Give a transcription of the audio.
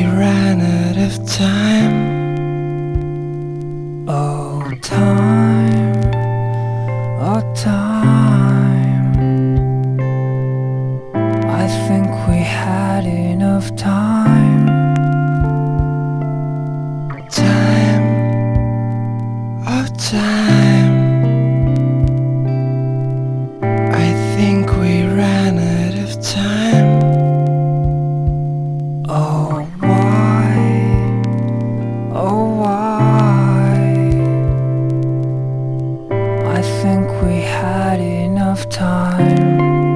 ran out of time. Oh, time, oh, time. I think we had enough time. Time, oh, time. I think we ran out of time. Oh, why? Oh, why? I think we had enough time.